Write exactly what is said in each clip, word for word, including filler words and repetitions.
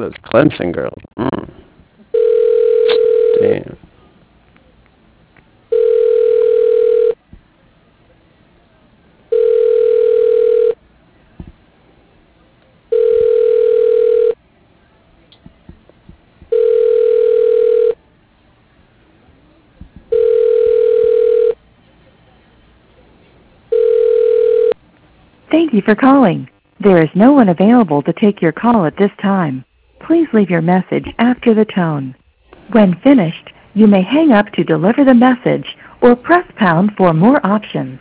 those Clemson girls. Mm. Damn. Thank you for calling. There is no one available to take your call at this time. Please leave your message after the tone. When finished, you may hang up to deliver the message or press pound for more options.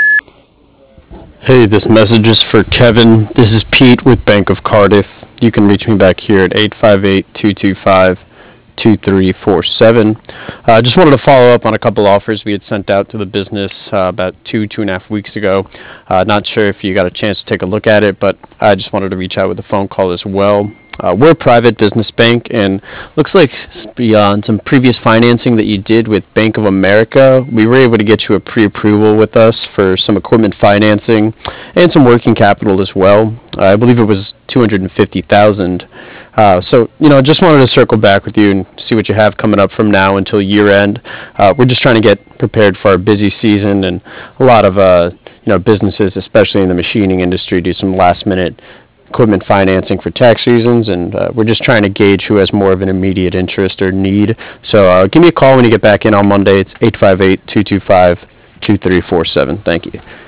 Hey, this message is for Kevin. This is Pete with Bank of Cardiff. You can reach me back here at eight five eight, two two five, two three four seven. I uh, just wanted to follow up on a couple offers we had sent out to the business uh, about two, two and a half weeks ago. Uh, not sure if you got a chance to take a look at it, but I just wanted to reach out with a phone call as well. Uh, we're a private business bank, and looks like beyond some previous financing that you did with Bank of America, we were able to get you a pre-approval with us for some equipment financing and some working capital as well. Uh, I believe it was two hundred fifty thousand dollars. Uh, so, you know, just wanted to circle back with you and see what you have coming up from now until year end. Uh, we're just trying to get prepared for our busy season, and a lot of, uh, you know, businesses, especially in the machining industry, do some last minute equipment financing for tax reasons, and uh, we're just trying to gauge who has more of an immediate interest or need. So uh, give me a call when you get back in on Monday. It's eight five eight, two two five, two three four seven. Thank you.